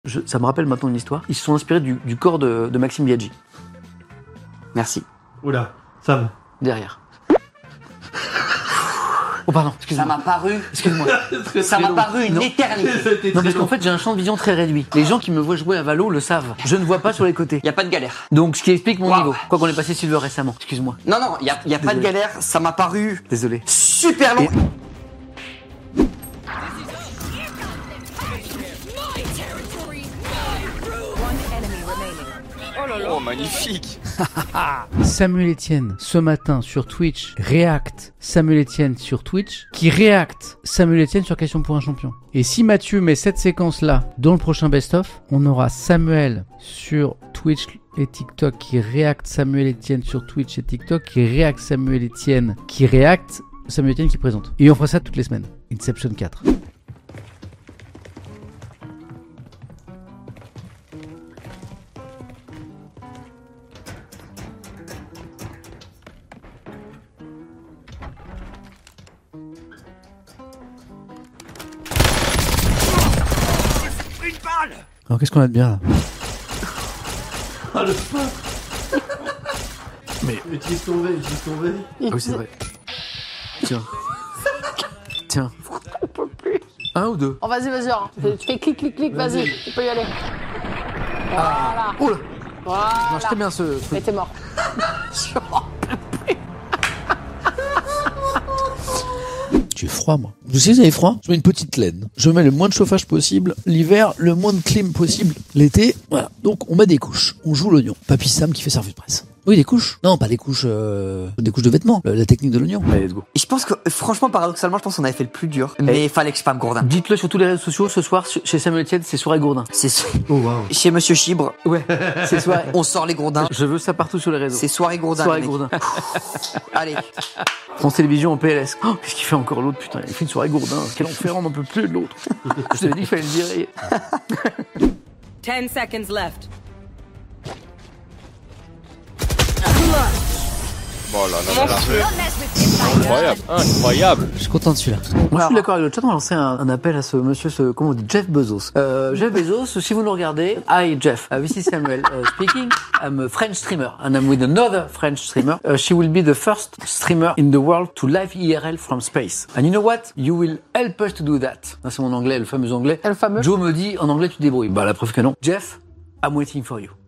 Ça me rappelle maintenant une histoire. Ils se sont inspirés du corps de Maxime Biaggi. Merci. Oula, Sam. Derrière. Oh pardon, excuse-moi. Ça m'a paru. Excuse-moi. Ça m'a paru une éternité. Non, parce qu'en fait, j'ai un champ de vision très réduit. Les gens qui me voient jouer à Valo le savent. Je ne vois pas sur les côtés. Y a pas de galère. Donc, ce qui explique mon niveau. Quoi qu'on ait passé Silver récemment. Excuse-moi. Non, y a pas de galère. Ça m'a paru Désolé. super long. Oh, magnifique. Samuel Etienne, ce matin sur Twitch, React Samuel Etienne sur Twitch, qui React Samuel Etienne sur Question pour un champion. Et si Mathieu met cette séquence-là dans le prochain best-of, on aura Samuel sur Twitch et TikTok qui React Samuel Etienne sur Twitch et TikTok, qui React Samuel Etienne, qui React Samuel Etienne qui présente. Et on fera ça toutes les semaines. Inception 4. Alors qu'est-ce qu'on a de bien là? Ah le fuck. Mais utilise ton V. Ah oui, c'est vrai. Tiens. Tiens. Un ou deux? Oh, vas-y, hein. Tu fais clic, vas-y, tu peux y aller. Voilà. Oula. Voilà. Marche très bien ce truc. Mais t'es mort. J'ai froid moi. Vous savez, vous avez froid? Je mets une petite laine. Je mets le moins de chauffage possible. L'hiver, le moins de clim possible. L'été, voilà. Donc on met des couches. On joue l'oignon. Papy Sam qui fait sa revue de presse. Oui, des couches. Non, pas des couches de vêtements. La technique de l'oignon. Allez, let's go. Et je pense que, franchement, paradoxalement, je pense qu'on avait fait le plus dur. Mais il fallait que je spam Gourdin. Dites-le sur tous les réseaux sociaux, ce soir, chez Samuel Etienne, c'est soirée Gourdin. C'est Oh wow. chez Monsieur Chibre. Ouais, c'est soirée. On sort les Gourdins. Je veux ça partout sur les réseaux. C'est soirée Gourdin. Soirée les mecs. Gourdin. Allez. France Télévisions en PLS. Oh, qu'est-ce qu'il fait encore l'autre, putain? Il fait une soirée Gourdin. Quel enfer, on n'en peut plus de l'autre. Je t'avais dit qu'il fallait le virer. 10 seconds left. Oh là là là là. Incroyable. Je suis content de celui-là. Moi, je suis d'accord avec le chat. On va lancer un appel à ce monsieur, comment on dit, Jeff Bezos. Jeff Bezos, si vous nous regardez, hi Jeff, this is Samuel speaking. I'm a French streamer and I'm with another French streamer. She will be the first streamer in the world to live IRL from space. And you know what? You will help us to do that. C'est mon anglais, le fameux anglais. Le fameux. Joe me dit, en anglais, tu te débrouilles. Bah, la preuve que non. Jeff, I'm waiting for you.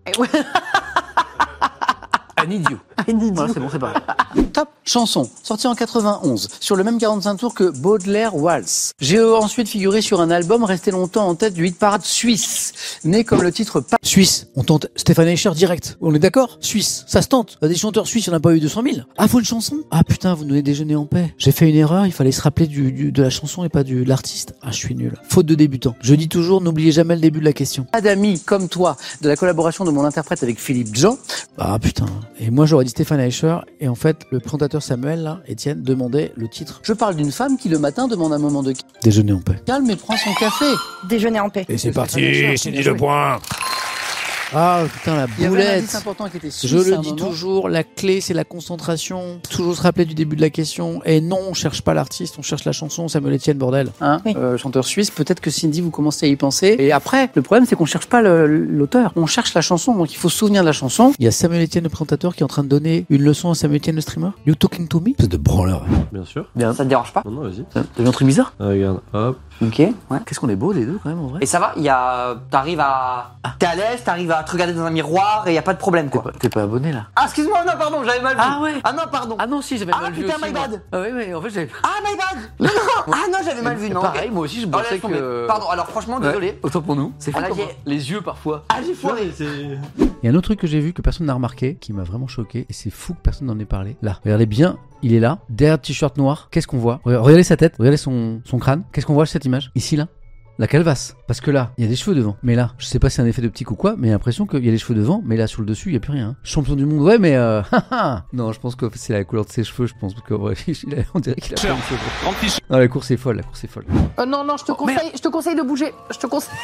I need you. Voilà, c'est bon, c'est pareil. Top chanson, sortie en 91, sur le même 45 tours que Baudelaire Waltz. J'ai ensuite figuré sur un album resté longtemps en tête du hit parade suisse, né comme le titre Suisse, on tente Stéphane Eicher direct. On est d'accord? Suisse, ça se tente. Des chanteurs suisses, il n'y en a pas eu 200 000. Ah, faut une chanson? Ah putain, vous nous donnez déjeuner en paix. J'ai fait une erreur, il fallait se rappeler de la chanson et pas de l'artiste. Ah, je suis nul. Faute de débutant. Je dis toujours, n'oubliez jamais le début de la question. Pas d'amis comme toi, de la collaboration de mon interprète avec Philippe Jean. Ah putain. Et moi j'aurais dit Stéphane Eicher, et en fait, le présentateur Samuel, là, Etienne, demandait le titre. Je parle d'une femme qui le matin demande un moment de Déjeuner en paix. calme et prend son café. Déjeuner en paix. Et c'est parti, c'est bien 10 joué. points. Ah putain, la Il y avait un boulette. indice important qui était suisse Je à le un dis moment. toujours, la clé c'est la concentration. Toujours se rappeler du début de la question. Et non, on cherche pas l'artiste, on cherche la chanson. Samuel Etienne, bordel. Hein, Oui. chanteur suisse, peut-être que Cindy, vous commencez à y penser. Et après, le problème, c'est qu'on cherche pas l'auteur. On cherche la chanson, donc il faut se souvenir de la chanson. Il y a Samuel Etienne, le présentateur, qui est en train de donner une leçon à Samuel Etienne, le streamer. You talking to me? C'est de branleur. Bien sûr. Bien. Ça te dérange pas? Non, vas-y. T'as vu un truc bizarre? Ah, regarde, hop. Ok. Ouais. Qu'est-ce qu'on est beaux les deux, quand même, en vrai. Et ça va? T'arrives à. T'es à l'aise, t'arrives à te regarder dans un miroir et y a pas de problème quoi. T'es pas abonné, là? Ah, excuse-moi, non, pardon, j'avais mal vu. Ah ouais. Ah non, pardon. Ah non, si, j'avais Ah, mal vu putain, aussi, my moi. bad. Ah oui, en fait, j'avais... Ah, my bad. Non, non. Ah non, j'avais mal vu, non. Pareil, ok. moi aussi, je Oh, pensais laisse tomber. que... Pardon, alors franchement, désolé. Ouais, autant pour nous. C'est fou Ah, là, comment les yeux, parfois. Ah, j'ai foiré. C'est... Il y a un autre truc que j'ai vu que personne n'a remarqué, qui m'a vraiment choqué, et c'est fou que personne n'en ait parlé. Là, regardez bien, il est là, derrière le t-shirt noir. Qu'est-ce qu'on voit? Regardez sa tête, regardez son crâne. Qu'est-ce qu'on voit sur cette image? Ici, là. La calvasse. Parce que là, il y a des cheveux devant. Mais là, je sais pas si c'est un effet d'optique ou quoi, mais j'ai l'impression qu'il y a des cheveux devant, mais là, sur le dessus, il y a plus rien. Hein. Champion du monde, ouais, mais non, je pense que c'est la couleur de ses cheveux, je pense que ouais, on dirait qu'il a pas de cheveux. Non, la course est folle, la course est folle. Non, je te conseille de bouger. Je te conseille.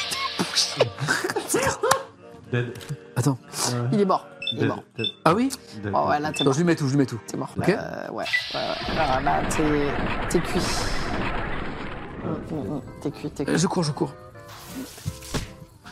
Dead. Attends. Il est mort. Il est Dead. mort. Dead. Ah oui? Dead. Oh ouais, là, t'es Attends, mort. je lui mets tout. T'es mort. Ok. Ouais. Là, t'es cuit. T'es cuit. Je cours.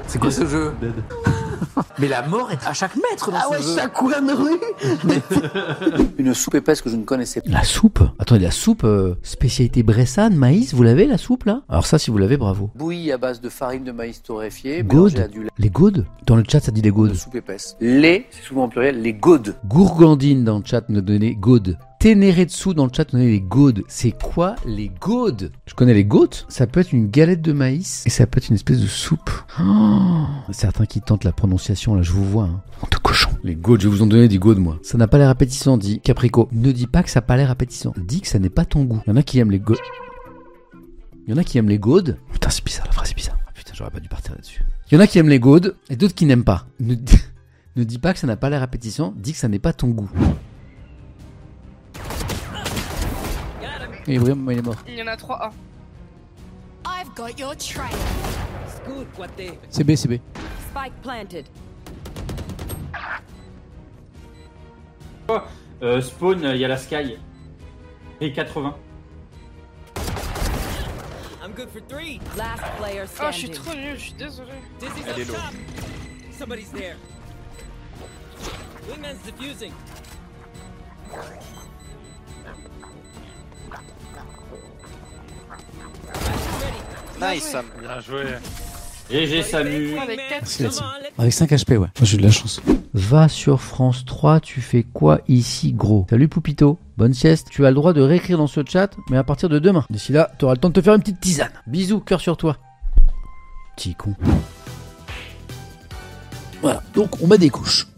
C'est quoi ce jeu? Mais la mort est à chaque mètre dans ce jeu. chaque coin de rue. Une soupe épaisse que je ne connaissais pas. La soupe. Attendez, la soupe spécialité Bressane, maïs, vous l'avez la soupe là? Alors ça, si vous l'avez, bravo. Bouillie à base de farine de maïs torréfié, Gaude. mélangée à du lait Les gaudes? Dans le chat, ça dit les de gaudes. soupe épaisse. Les, c'est souvent en pluriel, les gaudes. Gourgandine dans le chat nous donnait gaudes. Ténéretsu dans le chat nous donnait les gaudes. C'est quoi les gaudes? Je connais les gaudes. Ça peut être une galette de maïs et ça peut être une espèce de soupe. Oh, certains qui tentent la prononciation là, je vous vois. Hein. On te cochon. Les gaudes, je vais vous en donner des gaudes moi. Ça n'a pas l'air appétissant, dit Caprico. Ne dis pas que ça n'a pas l'air appétissant. Dis que ça n'est pas ton goût. Il y en a qui aiment les gaudes. Il y en a qui aiment les gaudes. Putain, c'est bizarre, la phrase est bizarre. Putain, j'aurais pas dû partir là-dessus. Il y en a qui aiment les gaudes et d'autres qui n'aiment pas. Ne dis pas que ça n'a pas l'air appétissant. Dis que ça n'est pas ton goût. Et vraiment, il est mort. Il y en a 3 A. I've got your trail. C'est B, c'est B. Spike planted. Spawn, il y a la Sky. Et 80. Last player Oh, je suis standing. trop nul, je suis désolé. Elle est low. Nice, Sam. Bien joué. GG Samu. Avec 4 Merci, merci. Avec 5 HP, ouais. Moi, j'ai eu de la chance. Va sur France 3, tu fais quoi ici, gros? Salut Poupito, bonne sieste. Tu as le droit de réécrire dans ce chat, mais à partir de demain. D'ici là, t'auras le temps de te faire une petite tisane. Bisous, cœur sur toi. Petit con. Voilà, donc on met des couches.